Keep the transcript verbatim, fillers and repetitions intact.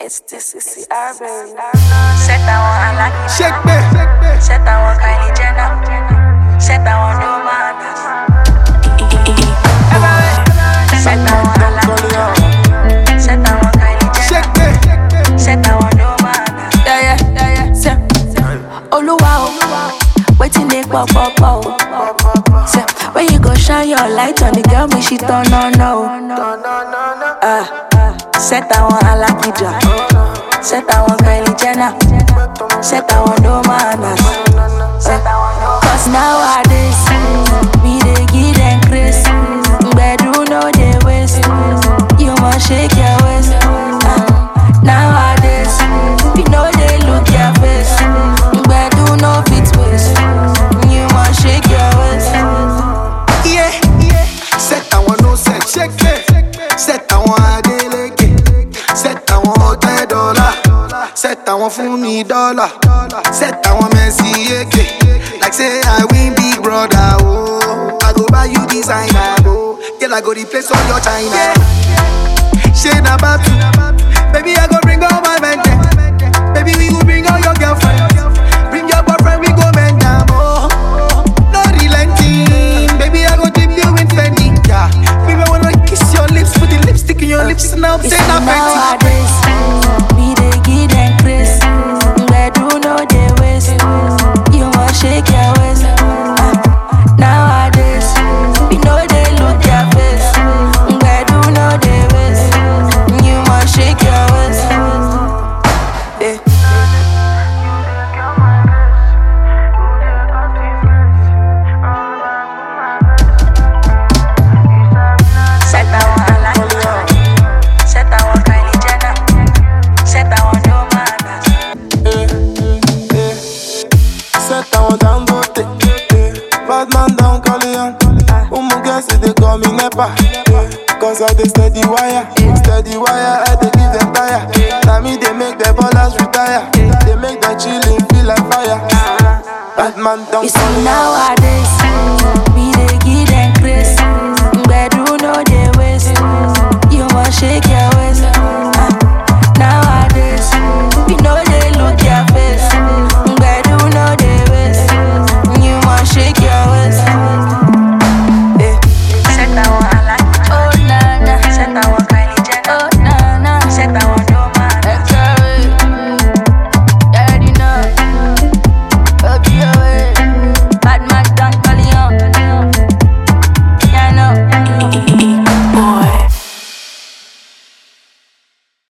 It's this is the baby. Set that one, I like it. Shake me. Set that one, Kylie Jenner. Set that one, no man. Set that one, I like it. Set that one, Kylie Jenner. Shake me. Set that one, no man. Yeah, yeah, yeah, yeah. Say, Oluwa, waiting they pop, pop, pop. Say, when you go shine your light on the girl, me she turn on, no. Ah. Set that one, I like it, ja. Set that one, Kylie Jenner. Set that one, no manners. Cause nowadays, we dey give them grace. Bedu no dey waste. You must shake your waist. uh, Nowadays, we know they look your face. Bedu no fit waste. You must shake your waist. Yeah, yeah. Set that one, no set. Shake me. Set that one, I dey like it. Set that one hotel dollar. Set that one for me dollar. Set that one Messi A K. Like say I win Big Brother. Oh, I go buy you designer. Oh, girl I go replace all your China. Shade na batu. Baby I go bring all my men there. Baby we go bring all your girlfriends. Bring your boyfriend we go bend down. Oh, no relenting. Baby I go dip you in Fendi. Yeah, baby I wanna kiss your lips, put the lipstick in your lips, and now I'm saying I'm nowadays, we dey give them grace. Bedu no dey waste. You must shake your waist. uh, Nowadays, we know they look your face. Bedu no dey waste. You must shake your waist. Yeah. Set that one, I like it. Set that one, Kylie Jenner. Set that one, no manners. Set that one down, go take. Bad man down, call it on. Umu guess it, they call me Nepa. Cause I dey steady wire. Steady wire, I dey give them tire. Now me, they make the ballers retire. They make the chillin' feel like fire. Bad man down, You call see it on. nowadays.